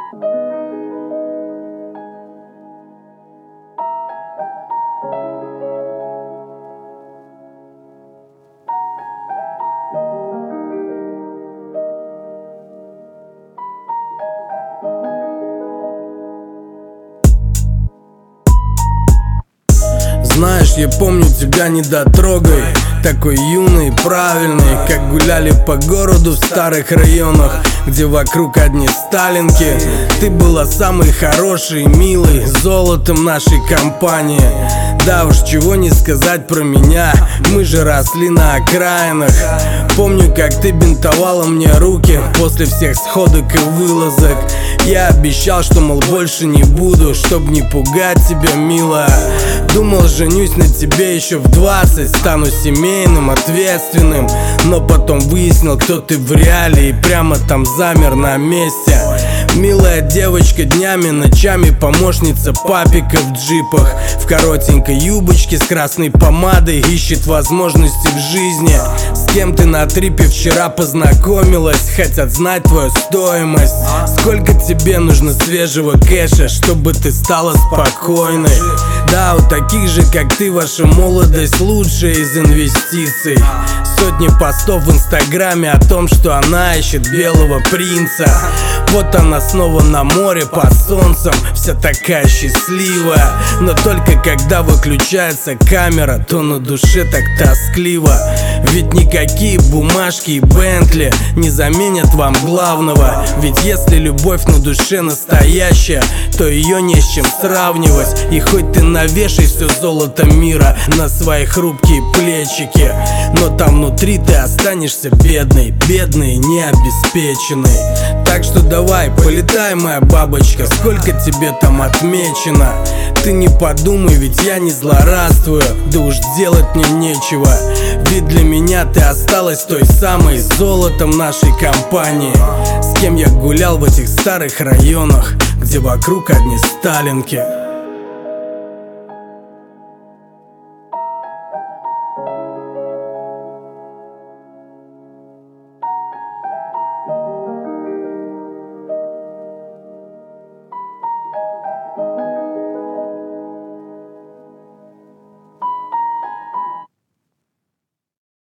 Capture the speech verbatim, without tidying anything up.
Знаешь, я помню тебя недотрогой, такой юный, правильный, как гуляли по городу в старых районах, где вокруг одни сталинки. Ты была самый хороший, милый, золотом нашей компании. Да уж, чего не сказать про меня, мы же росли на окраинах. Помню, как ты бинтовала мне руки после всех сходок и вылазок. Я обещал, что, мол, больше не буду, чтоб не пугать тебя, милая. Думал, женюсь на тебе еще в двадцать, стану семейным, ответственным. Но потом выяснил, кто ты в реале, и прямо там замер на месте. Милая девочка, днями, ночами помощница папика в джипах, в коротенькой юбочке с красной помадой, ищет возможности в жизни. С кем ты на трипе вчера познакомилась, хотят знать твою стоимость. Сколько тебе нужно свежего кэша, чтобы ты стала спокойной? Да, у таких же, как ты, ваша молодость лучшая из инвестиций. Сотни постов в инстаграме о том, что она ищет белого принца. Вот она снова на море под солнцем, вся такая счастливая. Но только когда выключается камера, то на душе так тоскливо. Ведь никакие бумажки и Бентли не заменят вам главного. Ведь если любовь на душе настоящая, то ее не с чем сравнивать. И хоть ты навешай все золото мира на свои хрупкие плечики, но там внутри ты останешься бедной, бедной, необеспеченной. Так что давай, полетай, моя бабочка, сколько тебе там отмечено. Ты не подумай, ведь я не злорадствую, да уж делать мне нечего. Ведь для меня ты осталась той самой золотом нашей компании, с кем я гулял в этих старых районах, где вокруг одни сталинки.